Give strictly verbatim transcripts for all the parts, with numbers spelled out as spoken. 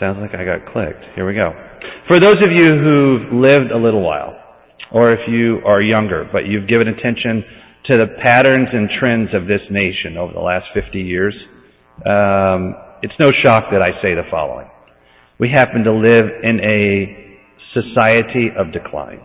sounds like I got clicked. Here we go. For those of you who've lived a little while, or if you are younger, but you've given attention to the patterns and trends of this nation over the last fifty years, um, it's no shock that I say the following. We happen to live in a society of decline.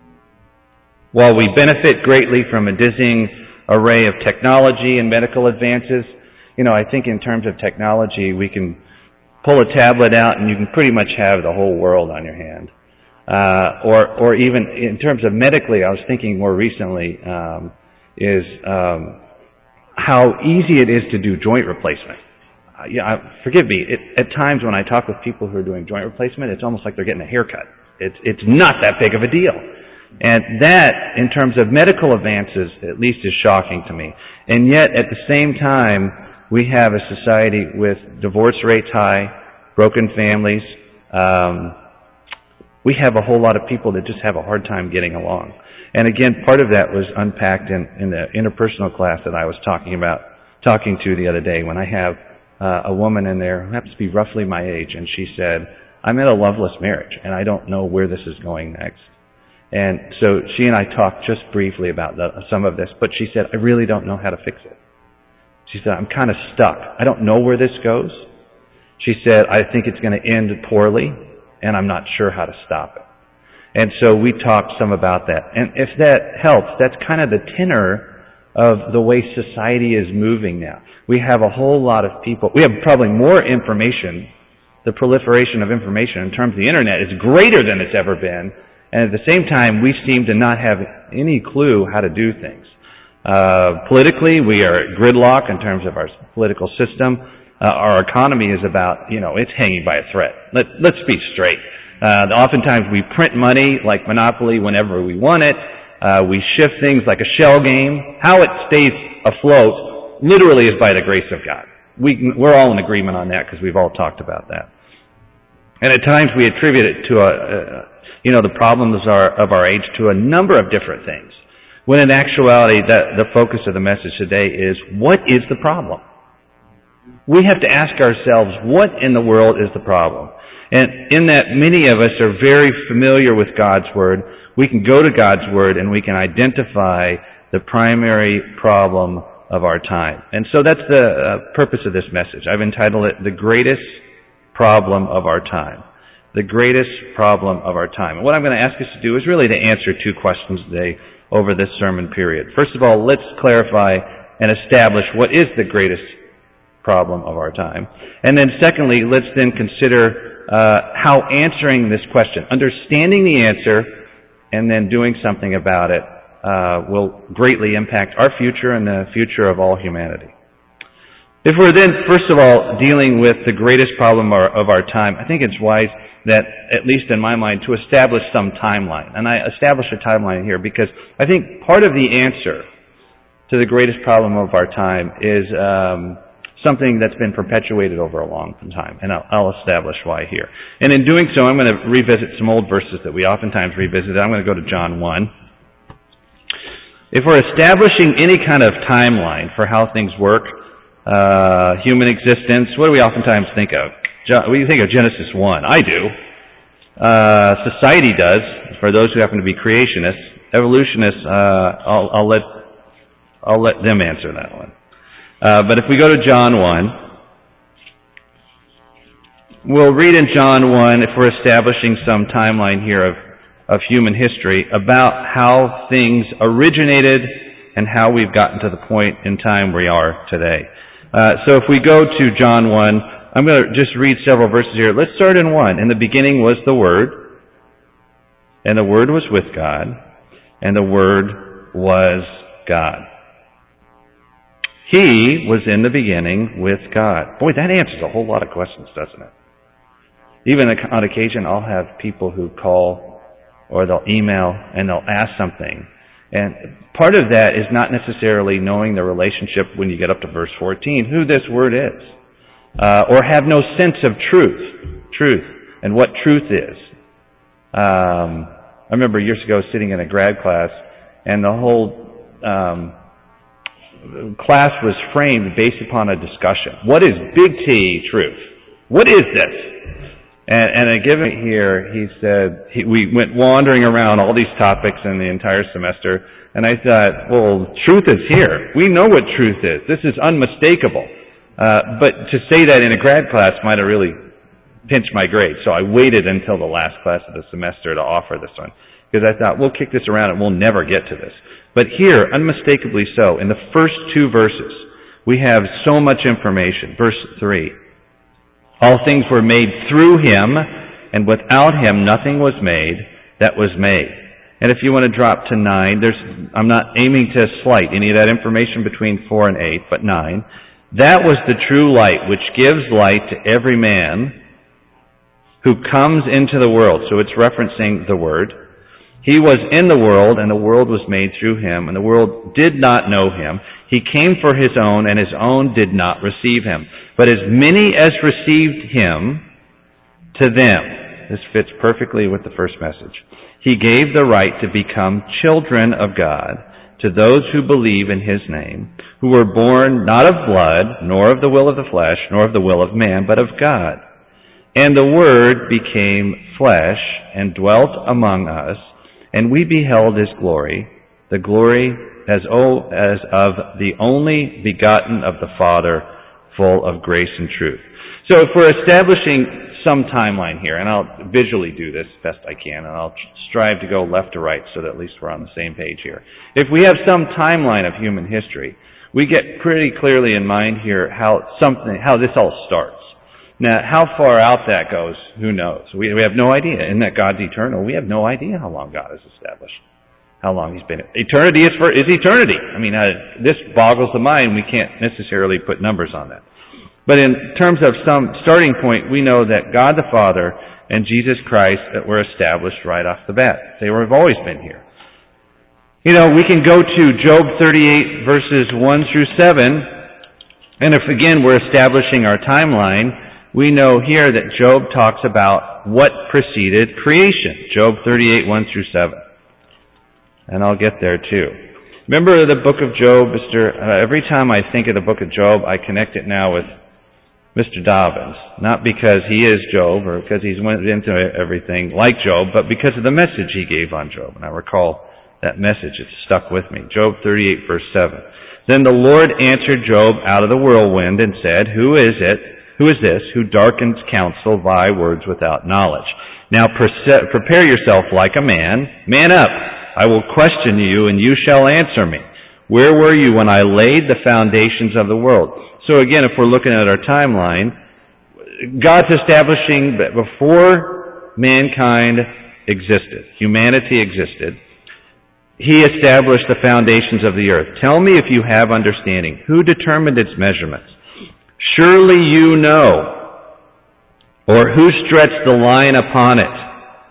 While we benefit greatly from a dizzying array of technology and medical advances, you know, I think in terms of technology, we can pull a tablet out and you can pretty much have the whole world on your hand. Uh, or, or even in terms of medically, I was thinking more recently, um, is, um, how easy it is to do joint replacement. Uh, yeah, forgive me, it, at times when I talk with people who are doing joint replacement, it's almost like they're getting a haircut. It's, it's not that big of a deal. And that, in terms of medical advances, at least is shocking to me. And yet, at the same time, we have a society with divorce rates high, broken families. Um, we have a whole lot of people that just have a hard time getting along. And again, part of that was unpacked in, in the interpersonal class that I was talking about, talking to the other day, when I have uh, a woman in there who happens to be roughly my age, and she said, I'm in a loveless marriage, and I don't know where this is going next. And so she and I talked just briefly about the, some of this, but she said, I really don't know how to fix it. She said, I'm kind of stuck. I don't know where this goes. She said, I think it's going to end poorly, and I'm not sure how to stop it. And so we talked some about that. And if that helps, that's kind of the tenor of the way society is moving now. We have a whole lot of people. We have probably more information. The proliferation of information in terms of the internet is greater than it's ever been. And at the same time, we seem to not have any clue how to do things. Uh, politically, we are at gridlock in terms of our political system. Uh, our economy is about, you know, it's hanging by a thread. Let, let's be straight. Uh, oftentimes we print money like Monopoly whenever we want it. Uh, we shift things like a shell game. How it stays afloat literally is by the grace of God. We, we're all in agreement on that because we've all talked about that. And at times we attribute it to a, a you know, the problems are, of our age to a number of different things. When in actuality, that, the focus of the message today is, what is the problem? We have to ask ourselves, what in the world is the problem? And in that, many of us are very familiar with God's Word. We can go to God's Word and we can identify the primary problem of our time. And so that's the uh, purpose of this message. I've entitled it, The Greatest Problem of Our Time. The greatest problem of our time. And what I'm going to ask us to do is really to answer two questions today over this sermon period. First of all, let's clarify and establish what is the greatest problem of our time. And then secondly, let's then consider uh, how answering this question, understanding the answer, and then doing something about it uh, will greatly impact our future and the future of all humanity. If we're then, first of all, dealing with the greatest problem of our time, I think it's wise that, at least in my mind, to establish some timeline. And I establish a timeline here because I think part of the answer to the greatest problem of our time is um, something that's been perpetuated over a long time. And I'll, I'll establish why here. And in doing so, I'm going to revisit some old verses that we oftentimes revisit. I'm going to go to John one. If we're establishing any kind of timeline for how things work, uh, human existence, what do we oftentimes think of? We think of Genesis one. I do. Uh, society does, for those who happen to be creationists. Evolutionists, uh, I'll, I'll let, I'll let them answer that one. Uh, but if we go to John one, we'll read in John one, if we're establishing some timeline here of, of human history, about how things originated and how we've gotten to the point in time we are today. Uh, so if we go to John one, I'm going to just read several verses here. Let's start in one. In the beginning was the Word, and the Word was with God, and the Word was God. He was in the beginning with God. Boy, that answers a whole lot of questions, doesn't it? Even on occasion, I'll have people who call or they'll email and they'll ask something. And part of that is not necessarily knowing the relationship when you get up to verse fourteen, who this Word is. Uh, or have no sense of truth, truth, and what truth is. Um, I remember years ago sitting in a grad class, and the whole um, class was framed based upon a discussion. What is big T truth? What is this? And, and I give it here, he said, he, we went wandering around all these topics in the entire semester, and I thought, well, truth is here. We know what truth is. This is unmistakable. Uh, but to say that in a grad class might have really pinched my grade, so I waited until the last class of the semester to offer this one. Because I thought, we'll kick this around and we'll never get to this. But here, unmistakably so, in the first two verses, we have so much information. Verse three. All things were made through him, and without him nothing was made that was made. And if you want to drop to nine, there's, I'm not aiming to slight any of that information between four and eight, but nine. That was the true light, which gives light to every man who comes into the world. So it's referencing the Word. He was in the world, and the world was made through him, and the world did not know him. He came for his own, and his own did not receive him. But as many as received him, to them, this fits perfectly with the first message, he gave the right to become children of God, to those who believe in his name, who were born not of blood, nor of the will of the flesh, nor of the will of man, but of God. And the Word became flesh and dwelt among us, and we beheld his glory, the glory as, o, as of the only begotten of the Father, full of grace and truth. So if we're establishing some timeline here, and I'll visually do this best I can, and I'll strive to go left to right so that at least we're on the same page here. If we have some timeline of human history, we get pretty clearly in mind here how something, how this all starts. Now, how far out that goes, who knows? We, we have no idea. In that God's eternal, we have no idea how long God has established, how long he's been. Eternity is for is eternity. I mean, uh, this boggles the mind. We can't necessarily put numbers on that. But in terms of some starting point, we know that God the Father and Jesus Christ that were established right off the bat. They were, have always been here. You know, we can go to Job thirty-eight, verses one through seven, and if again we're establishing our timeline, we know here that Job talks about what preceded creation. Job thirty-eight, one through seven. And I'll get there too. Remember the book of Job, Mister Uh, every time I think of the book of Job, I connect it now with Mister Dobbins. Not because he is Job or because he's went into everything like Job, but because of the message he gave on Job. And I recall that message. It's stuck with me. Job thirty-eight, verse seven. Then the Lord answered Job out of the whirlwind and said, Who is it? Who is this who darkens counsel by words without knowledge? Now perse- prepare yourself like a man. Man up. I will question you, and you shall answer me. Where were you when I laid the foundations of the world? So again, if we're looking at our timeline, God's establishing that before mankind existed, humanity existed, he established the foundations of the earth. Tell me if you have understanding. Who determined its measurements? Surely you know. Or who stretched the line upon it?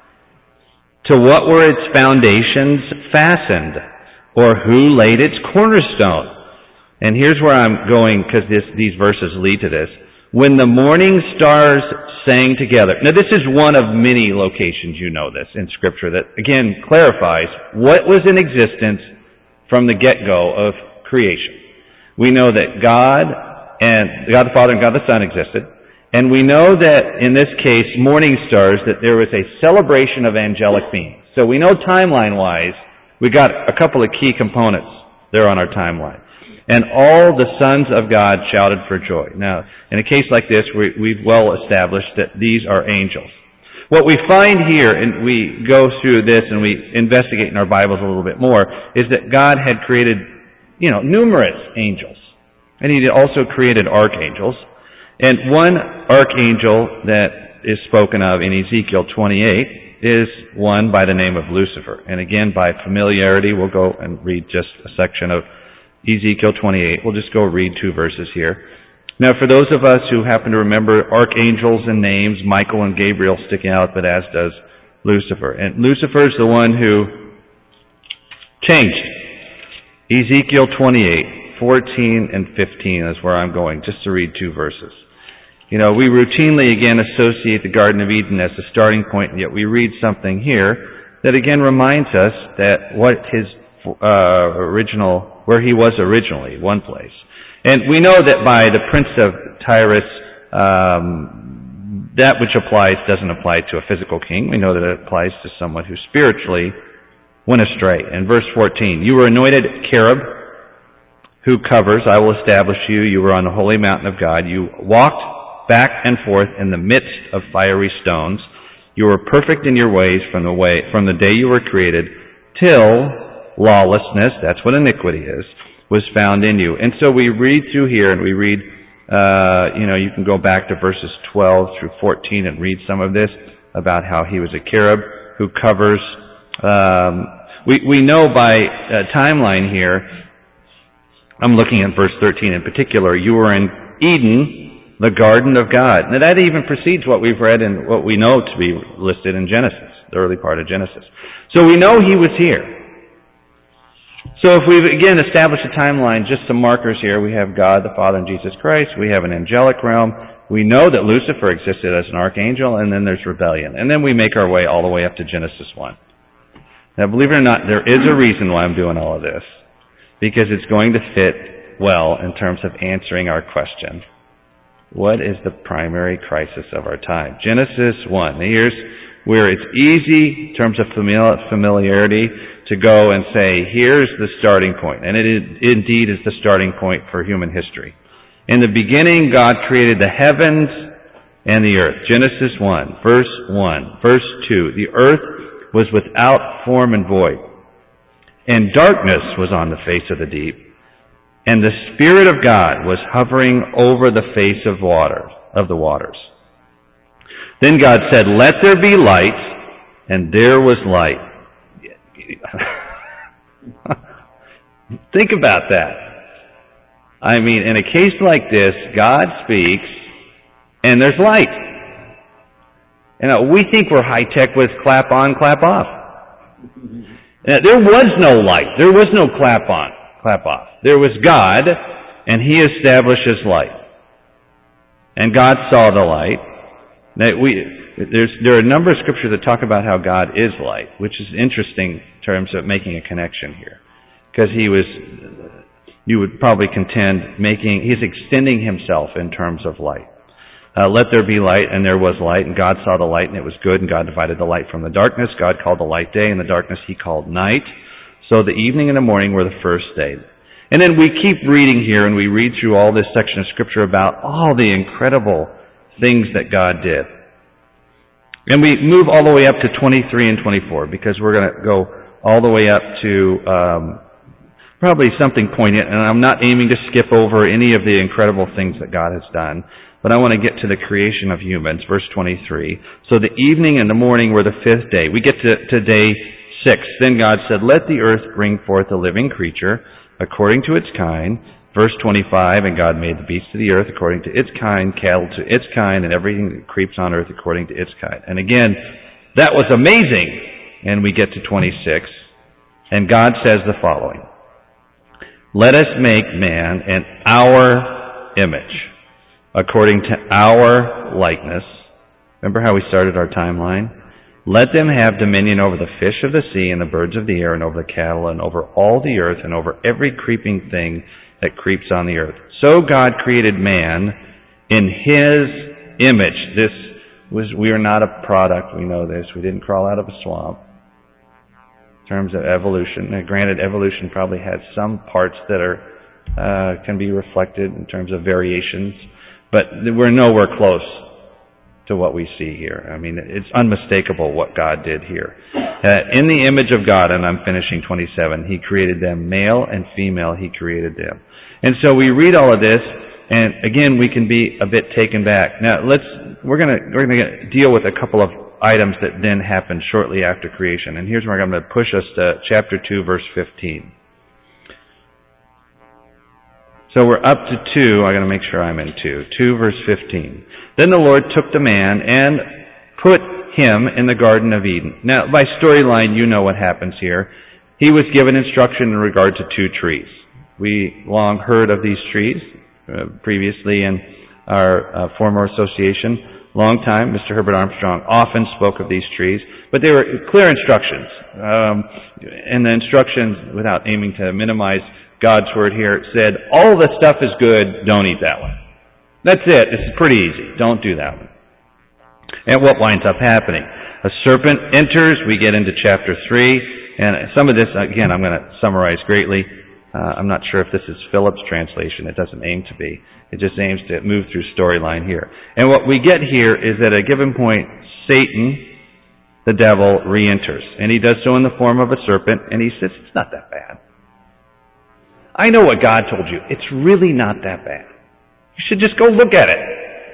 To what were its foundations fastened? Or who laid its cornerstone? And here's where I'm going, because these verses lead to this. When the morning stars sang together. Now this is one of many locations, you know this, in Scripture that, again, clarifies what was in existence from the get-go of creation. We know that God and God the Father and God the Son existed. And we know that, in this case, morning stars, that there was a celebration of angelic beings. So we know timeline-wise, we got a couple of key components there on our timeline. And all the sons of God shouted for joy. Now, in a case like this, we, we've well established that these are angels. What we find here, and we go through this and we investigate in our Bibles a little bit more, is that God had created, you know, numerous angels. And he also created archangels. And one archangel that is spoken of in Ezekiel twenty-eight is one by the name of Lucifer. And again, by familiarity, we'll go and read just a section of Ezekiel twenty-eight. We'll just go read two verses here. Now, for those of us who happen to remember archangels and names, Michael and Gabriel sticking out, but as does Lucifer. And Lucifer is the one who changed. Ezekiel twenty-eight, fourteen and fifteen is where I'm going, just to read two verses. You know, we routinely again associate the Garden of Eden as the starting point, and yet we read something here that again reminds us that what his uh, original, where he was originally, one place. And we know that by the prince of Tyrus um, that which applies doesn't apply to a physical king. We know that it applies to someone who spiritually went astray. In verse fourteen, you were anointed cherub who covers, I will establish you. You were on the holy mountain of God. You walked back and forth in the midst of fiery stones. You were perfect in your ways from the way from the day you were created till lawlessness, that's what iniquity is, was found in you. And so we read through here and we read, uh, you know, you can go back to verses twelve through fourteen and read some of this about how he was a cherub who covers. Um, we, we know by uh, timeline here, I'm looking at verse thirteen in particular, you were in Eden, the garden of God. Now that even precedes what we've read and what we know to be listed in Genesis, the early part of Genesis. So we know he was here. So if we've again established a timeline, just some markers here, we have God the Father and Jesus Christ, we have an angelic realm, we know that Lucifer existed as an archangel, and then there's rebellion. And then we make our way all the way up to Genesis one. Now believe it or not, there is a reason why I'm doing all of this. Because it's going to fit well in terms of answering our question. What is the primary crisis of our time? Genesis one. Here's where it's easy in terms of familiarity to go and say, here's the starting point. And it is, indeed is the starting point for human history. In the beginning, God created the heavens and the earth. Genesis one, verse one. Verse two, the earth was without form and void, and darkness was on the face of the deep, and the Spirit of God was hovering over the face of water, of the waters. Then God said, let there be light, and there was light. Think about that. I mean, in a case like this, God speaks, and there's light. You know, we think we're high-tech with clap on, clap off. Now, there was no light. There was no clap on, clap off. There was God, and He establishes light. And God saw the light. Now, we, there's, there are a number of scriptures that talk about how God is light, which is interesting in terms of making a connection here. Because He was, you would probably contend, making, He's extending Himself in terms of light. Uh, let there be light, and there was light, and God saw the light, and it was good, and God divided the light from the darkness. God called the light day, and the darkness He called night. So the evening and the morning were the first day. And then we keep reading here, and we read through all this section of Scripture about all the incredible things that God did. And we move all the way up to twenty-three and twenty-four, because we're going to go all the way up to um, probably something poignant, and I'm not aiming to skip over any of the incredible things that God has done. But I want to get to the creation of humans, verse twenty-three. So the evening and the morning were the fifth day. We get to, to day six. Then God said, let the earth bring forth a living creature according to its kind. Verse twenty-five, and God made the beasts of the earth according to its kind, cattle to its kind, and everything that creeps on earth according to its kind. And again, that was amazing. And we get to twenty-six. And God says the following. Let us make man in our image, according to our likeness. Remember how we started our timeline? Let them have dominion over the fish of the sea and the birds of the air and over the cattle and over all the earth and over every creeping thing that creeps on the earth. So God created man in His image. This was, we are not a product, we know this. We didn't crawl out of a swamp. In terms of evolution, now, granted, evolution probably has some parts that are uh, can be reflected in terms of variations, but we're nowhere close to what we see here. I mean, it's unmistakable what God did here. Uh, in the image of God, and I'm finishing twenty-seven, He created them, male and female, He created them. And so we read all of this, and again, we can be a bit taken back. Now, let's, we're gonna, we're gonna deal with a couple of items that then happened shortly after creation. And here's where I'm going to push us to chapter two, verse fifteen. So we're up to two. I got to make sure I'm in two. two, verse fifteen. Then the Lord took the man and put him in the Garden of Eden. Now, by storyline, you know what happens here. He was given instruction in regard to two trees. We long heard of these trees uh, previously in our uh, former association. Long time, Mister Herbert Armstrong often spoke of these trees, but they were clear instructions. Um, and the instructions, without aiming to minimize God's word here, said, all the stuff is good, don't eat that one. That's it. It's pretty easy. Don't do that one. And what winds up happening? A serpent enters, we get into chapter three, and some of this, again, I'm going to summarize greatly. Uh, I'm not sure if this is Phillips' translation. It doesn't aim to be. It just aims to move through storyline here. And what we get here is at a given point, Satan, the devil, re-enters. And he does so in the form of a serpent, and he says, it's not that bad. I know what God told you. It's really not that bad. You should just go look at it.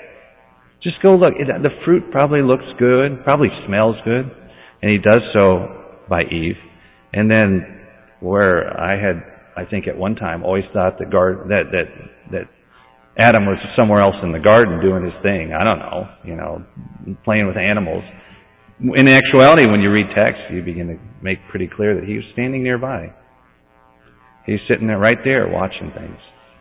Just go look. It, the fruit probably looks good, probably smells good. And he does so by Eve. And then where I had, I think at one time, always thought that guard, that, that, that Adam was somewhere else in the garden doing his thing. I don't know, you know, playing with animals. In actuality, when you read text, you begin to make pretty clear that he was standing nearby. He's sitting there right there watching things.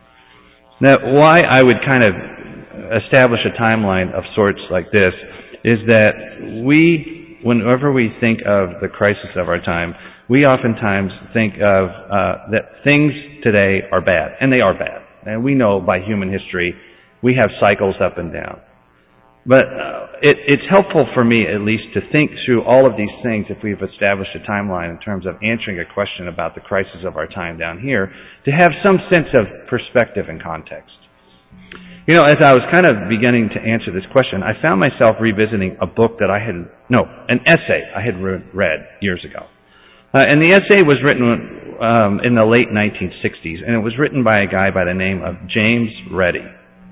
Now, why I would kind of establish a timeline of sorts like this is that we, whenever we think of the crisis of our time, we oftentimes think of uh, that things today are bad, and they are bad. And we know by human history, we have cycles up and down. But uh, it, it's helpful for me, at least, to think through all of these things if we've established a timeline in terms of answering a question about the crisis of our time down here, to have some sense of perspective and context. You know, as I was kind of beginning to answer this question, I found myself revisiting a book that I had, no, an essay I had re- read years ago. Uh, and the essay was written um, in the late nineteen sixties, and it was written by a guy by the name of James Ready.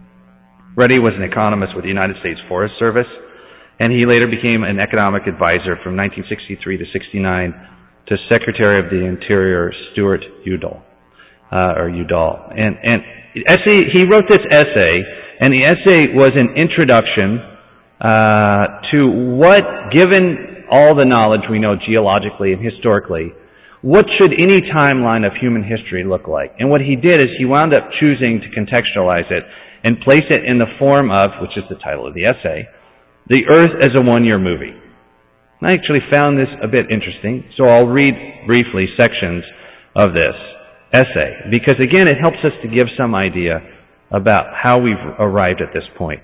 Ready was an economist with the United States Forest Service, and he later became an economic advisor from nineteen sixty-three to sixty-nine to Secretary of the Interior Stuart Udall, uh, or Udall. And, and essay, he wrote this essay, and the essay was an introduction uh, to what, given all the knowledge we know geologically and historically, what should any timeline of human history look like? And what he did is he wound up choosing to contextualize it and place it in the form of, which is the title of the essay, The Earth as a One-Year Movie. And I actually found this a bit interesting, so I'll read briefly sections of this essay, because again, it helps us to give some idea about how we've arrived at this point.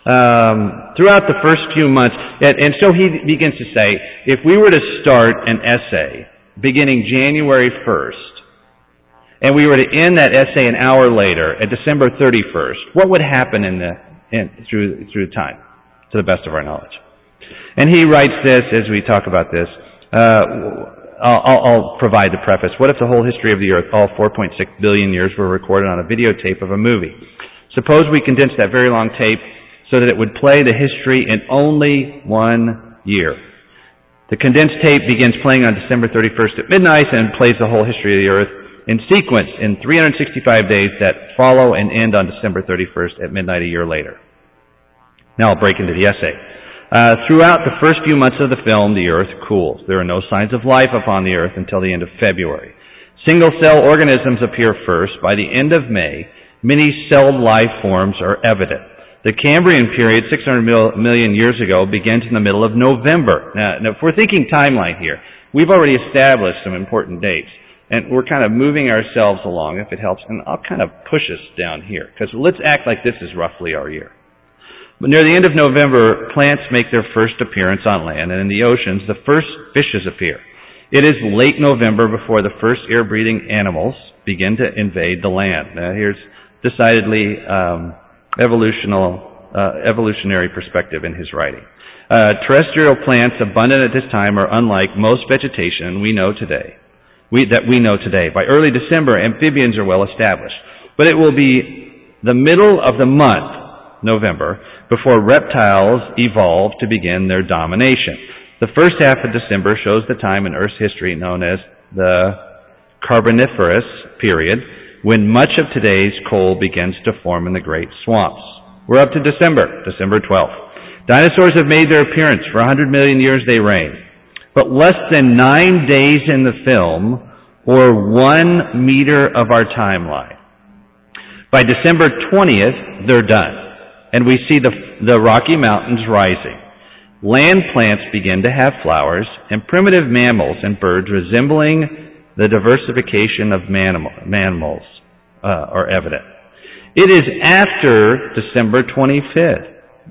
Um, throughout the first few months, and, and so he begins to say, if we were to start an essay beginning January first, and we were to end that essay an hour later, at December thirty-first, what would happen in the in, through through time, to the best of our knowledge? And he writes this as we talk about this. Uh, I'll, I'll provide the preface. What if the whole history of the Earth, all four point six billion years, were recorded on a videotape of a movie? Suppose we condensed that very long tape so that it would play the history in only one year. The condensed tape begins playing on December thirty-first at midnight and plays the whole history of the Earth in sequence in three hundred sixty-five days that follow and end on December thirty-first at midnight a year later. Now I'll break into the essay. Uh, throughout the first few months of the film, the Earth cools. There are no signs of life upon the Earth until the end of February. Single-cell organisms appear first. By the end of May, many-celled life forms are evident. The Cambrian period, six hundred million years ago, begins in the middle of November. Now, now, if we're thinking timeline here, we've already established some important dates. And we're kind of moving ourselves along, if it helps. And I'll kind of push us down here, because let's act like this is roughly our year. But near the end of November, plants make their first appearance on land, and in the oceans, the first fishes appear. It is late November before the first air-breathing animals begin to invade the land. Now, here's decidedly um, evolutional, uh, evolutionary perspective in his writing. Uh, terrestrial plants abundant at this time are unlike most vegetation we know today. We, that we know today. By early December, amphibians are well established. But it will be the middle of the month, November, before reptiles evolve to begin their domination. The first half of December shows the time in Earth's history known as the Carboniferous period, when much of today's coal begins to form in the great swamps. We're up to December, December twelfth. Dinosaurs have made their appearance. For one hundred million years they reign. But less than nine days in the film, or one meter of our timeline. By December twentieth, they're done, and we see the, the Rocky Mountains rising. Land plants begin to have flowers, and primitive mammals and birds resembling the diversification of mammals uh, are evident. It is after December twenty-fifth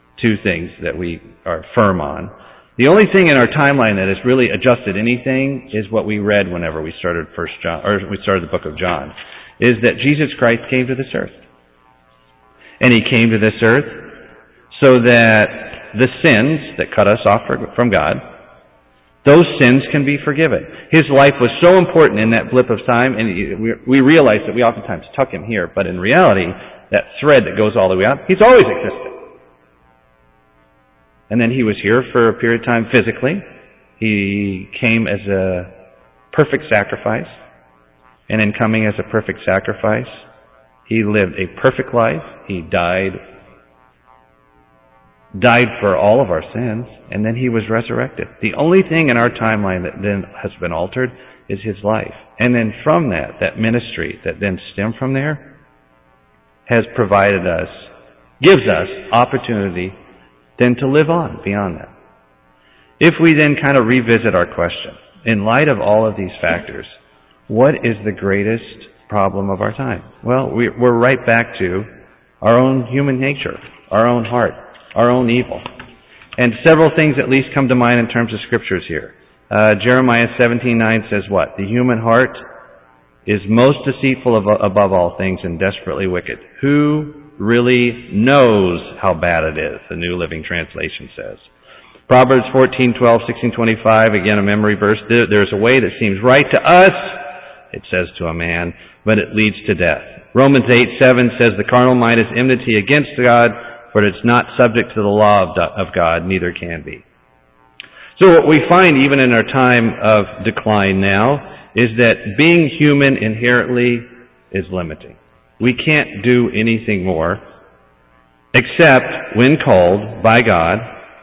two things that we are firm on. The only thing in our timeline that has really adjusted anything is what we read whenever we started First John, or we started the book of John, is that Jesus Christ came to this earth. And he came to this earth so that the sins that cut us off from God, those sins can be forgiven. His life was so important in that blip of time, and we realize that we oftentimes tuck him here, but in reality, that thread that goes all the way out, he's always existed. And then he was here for a period of time physically. He came as a perfect sacrifice. And in coming as a perfect sacrifice, he lived a perfect life. He died, died for all of our sins, and then he was resurrected. The only thing in our timeline that then has been altered is his life. And then from that, that ministry that then stemmed from there has provided us, gives us opportunity then to live on beyond that. If we then kind of revisit our question, in light of all of these factors, what is the greatest problem of our time? Well, we're right back to our own human nature, our own heart, our own evil. And several things at least come to mind in terms of scriptures here. Uh, Jeremiah seventeen nine says what? The human heart is most deceitful of, above all things and desperately wicked. Who really knows how bad it is, the New Living Translation says. Proverbs fourteen twelve, sixteen twenty-five, again a memory verse. There's a way that seems right to us, it says to a man, but it leads to death. Romans eight seven says the carnal mind is enmity against God, for it's not subject to the law of God, neither can be. So what we find even in our time of decline now is that being human inherently is limiting. We can't do anything more except when called by God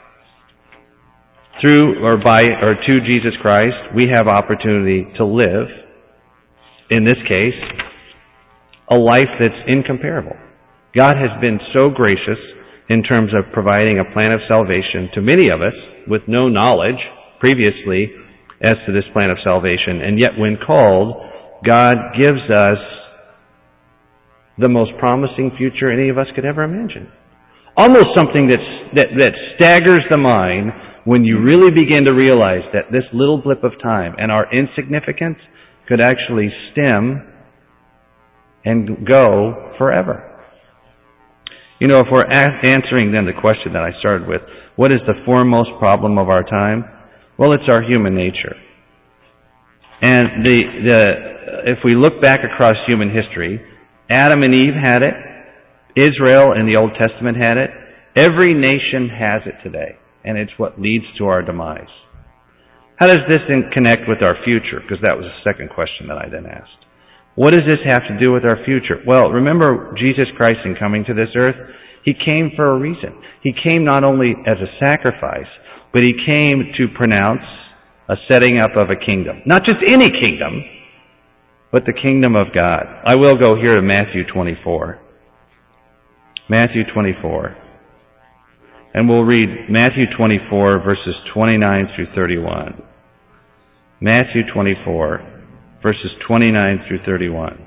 through or by or to Jesus Christ, we have opportunity to live, in this case, a life that's incomparable. God has been so gracious in terms of providing a plan of salvation to many of us with no knowledge previously as to this plan of salvation. And yet when called, God gives us the most promising future any of us could ever imagine. Almost something that's, that, that staggers the mind when you really begin to realize that this little blip of time and our insignificance could actually stem and go forever. You know, if we're a- answering then the question that I started with, what is the foremost problem of our time? Well, it's our human nature. And the, the, if we look back across human history, Adam and Eve had it. Israel in the Old Testament had it. Every nation has it today. And it's what leads to our demise. How does this then connect with our future? Because that was the second question that I then asked. What does this have to do with our future? Well, remember Jesus Christ in coming to this earth? He came for a reason. He came not only as a sacrifice, but he came to pronounce a setting up of a kingdom. Not just any kingdom, but the kingdom of God. I will go here to Matthew twenty-four. Matthew twenty-four. And we'll read Matthew twenty-four, verses twenty-nine through thirty-one. Matthew twenty-four, verses twenty-nine through thirty-one.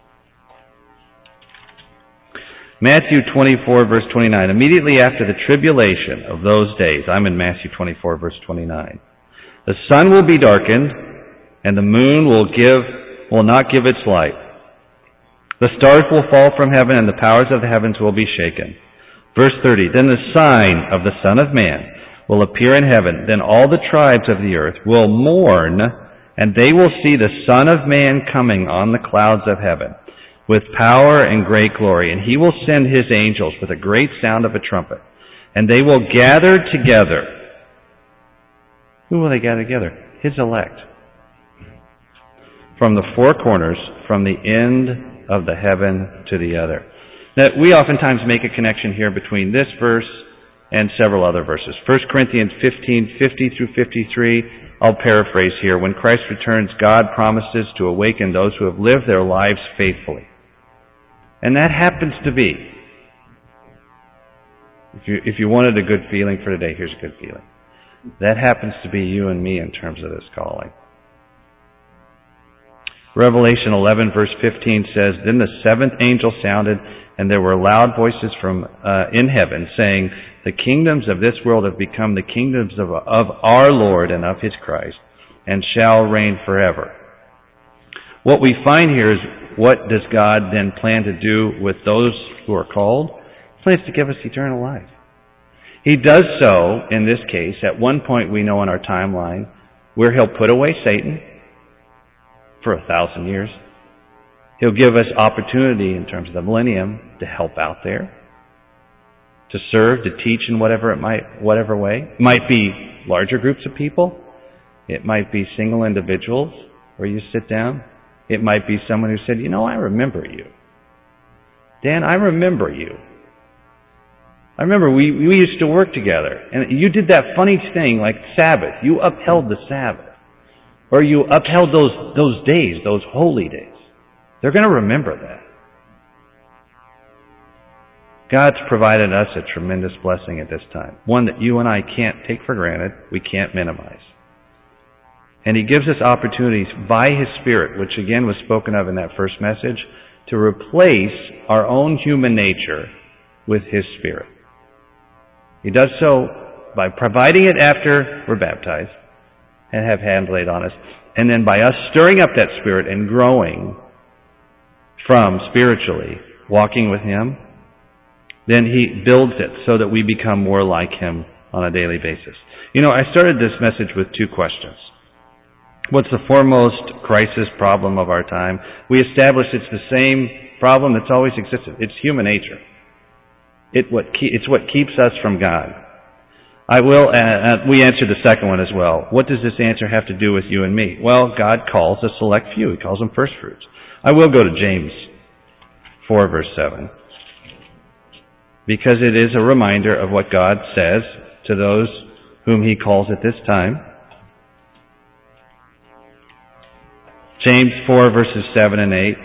Matthew twenty-four, verse twenty-nine. Immediately after the tribulation of those days, I'm in Matthew twenty-four, verse twenty-nine. The sun will be darkened, and the moon will give will not give its light. The stars will fall from heaven, and the powers of the heavens will be shaken. Verse thirty. Then the sign of the Son of Man will appear in heaven. Then all the tribes of the earth will mourn, and they will see the Son of Man coming on the clouds of heaven with power and great glory. And he will send his angels with a great sound of a trumpet. And they will gather together. Who will they gather together? His elect. From the four corners, from the end of the heaven to the other. Now, we oftentimes make a connection here between this verse and several other verses. First Corinthians fifteen, fifty through fifty-three. I'll paraphrase here. When Christ returns, God promises to awaken those who have lived their lives faithfully. And that happens to be. If you, if you wanted a good feeling for today, here's a good feeling. That happens to be you and me in terms of this calling. Revelation eleven verse fifteen says, "Then the seventh angel sounded, and there were loud voices from uh, in heaven saying, 'The kingdoms of this world have become the kingdoms of, of our Lord and of his Christ, and shall reign forever.'" What we find here is, what does God then plan to do with those who are called? He plans to give us eternal life. He does so, in this case, at one point we know in our timeline, where he'll put away Satan for a thousand years. He'll give us opportunity in terms of the millennium to help out there, to serve, to teach in whatever it might, whatever way. It might be larger groups of people. It might be single individuals where you sit down. It might be someone who said, "You know, I remember you. Dan, I remember you. I remember we, we used to work together, and you did that funny thing like Sabbath. You upheld the Sabbath. Or you upheld those, those days, those holy days." They're going to remember that. God's provided us a tremendous blessing at this time, one that you and I can't take for granted, we can't minimize. And he gives us opportunities by his Spirit, which again was spoken of in that first message, to replace our own human nature with his Spirit. He does so by providing it after we're baptized and have hands laid on us, and then by us stirring up that Spirit and growing from spiritually walking with him, then he builds it so that we become more like him on a daily basis. You know, I started this message with two questions. What's the foremost crisis problem of our time? We established it's the same problem that's always existed. It's human nature. It what ke- it's what keeps us from God. I will. Uh, we answered the second one as well. What does this answer have to do with you and me? Well, God calls a select few. He calls them first fruits. I will go to James four verse seven, because it is a reminder of what God says to those whom he calls at this time. James four verses seven and eight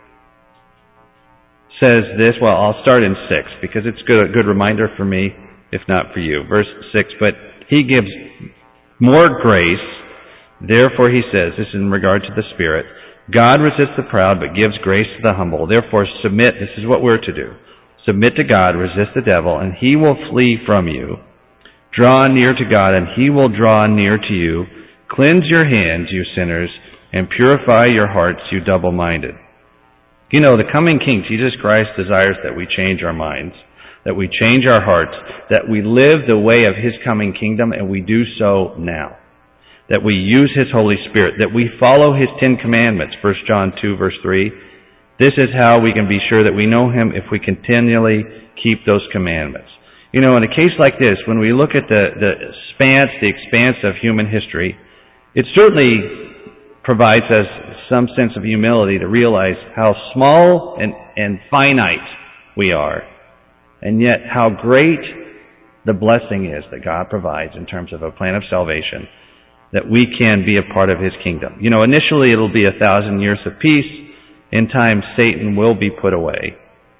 says this. Well, I'll start in six because it's good, a good reminder for me, if not for you. Verse six, "But he gives more grace. Therefore," he says, this is in regard to the Spirit, "God resists the proud, but gives grace to the humble. Therefore submit," this is what we're to do, "submit to God, resist the devil, and he will flee from you. Draw near to God, and he will draw near to you. Cleanse your hands, you sinners, and purify your hearts, you double-minded." You know, the coming King, Jesus Christ, desires that we change our minds, that we change our hearts, that we live the way of his coming kingdom, and we do so now. That we use his Holy Spirit, that we follow his Ten Commandments, First John two verse three. This is how we can be sure that we know him, if we continually keep those commandments. You know, in a case like this, when we look at the, the expanse, the expanse of human history, it certainly provides us some sense of humility to realize how small and, and finite we are, and yet how great the blessing is that God provides in terms of a plan of salvation, that we can be a part of his kingdom. You know, initially it'll be a thousand years of peace. In time, Satan will be put away.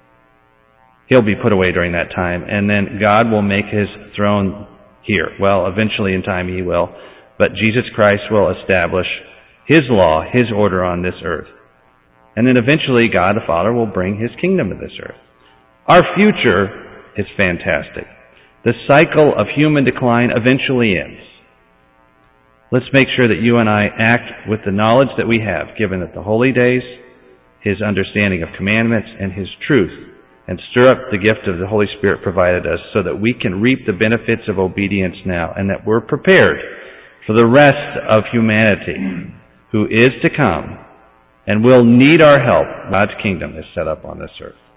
He'll be put away during that time, and then God will make his throne here. Well, eventually in time he will, but Jesus Christ will establish his law, his order on this earth. And then eventually God the Father will bring his kingdom to this earth. Our future is fantastic. The cycle of human decline eventually ends. Let's make sure that you and I act with the knowledge that we have, given that the holy days, his understanding of commandments, and his truth, and stir up the gift of the Holy Spirit provided us so that we can reap the benefits of obedience now, and that we're prepared for the rest of humanity who is to come and will need our help. God's kingdom is set up on this earth.